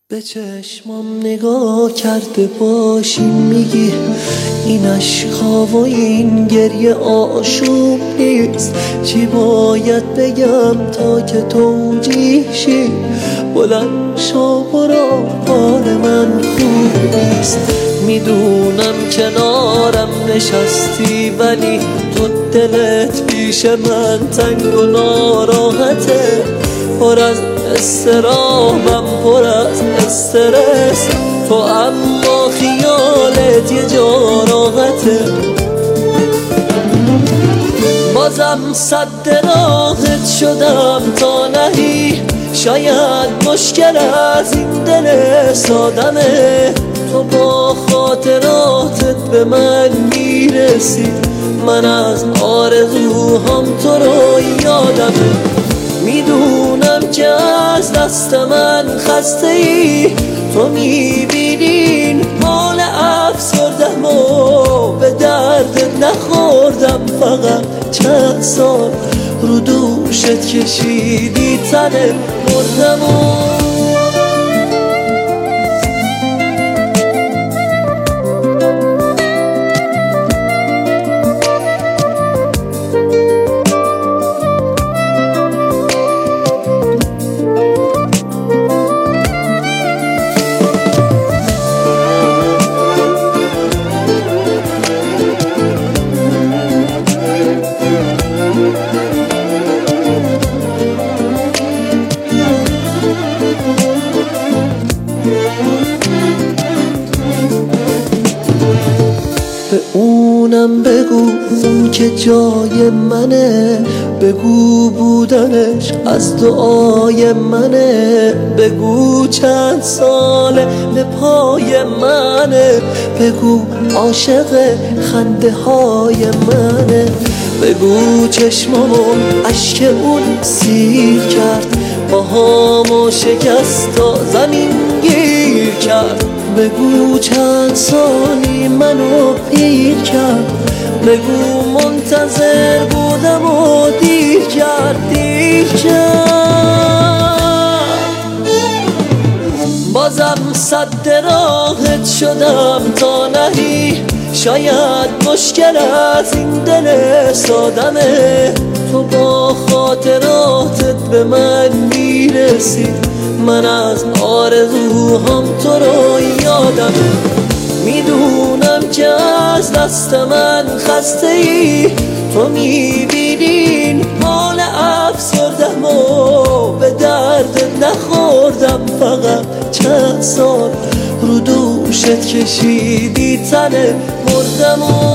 به چشمام نگاه کرده باشی میگی این عشقا و این گریه آشوب نیست. چی باید بگم تا که توجیهشی؟ بلند شو برو حال من خوب نیست. میدونم کنارم نشستی ولی تو دلت پیش من تنگ و ناراحته. پر از استرامم پر از استرس تو، اما خیالت یه جا راحته. بازم صد راحت شدم تا نهی، شاید مشکل از این دل سادمه. تو با خاطراتت به من میرسی، من از آرزوهام تو رو یادمه. میدونم که از دست من خسته ای، تو میبینین حال افسردم و به درد نخوردم. فقط چند سال رو دوشت کشیدی تنه مردم و به اونم بگو اون که جای منه، بگو بودنش از دعای منه. بگو چند ساله به پای منه، بگو عاشق خنده های منه. بگو چشمامو اشک اون سیر کرد، پاهامو شکست تا زمین گیر کرد. بگو چند سالی منو پیر کرد، بگو منتظر بودم و دیر کرد دیر کرد. بازم صد راحت شدم تا نهی، شاید مشکل از این دل سادمه. تو با خاطراتت به من میرسی، من از آرزوهام تو رو یادمه. میدونم که از دست من خسته ای، تو میبینین حال افسردم و به درد نخوردم. فقط چند سال رو دوشت کشیدی تنه مردم و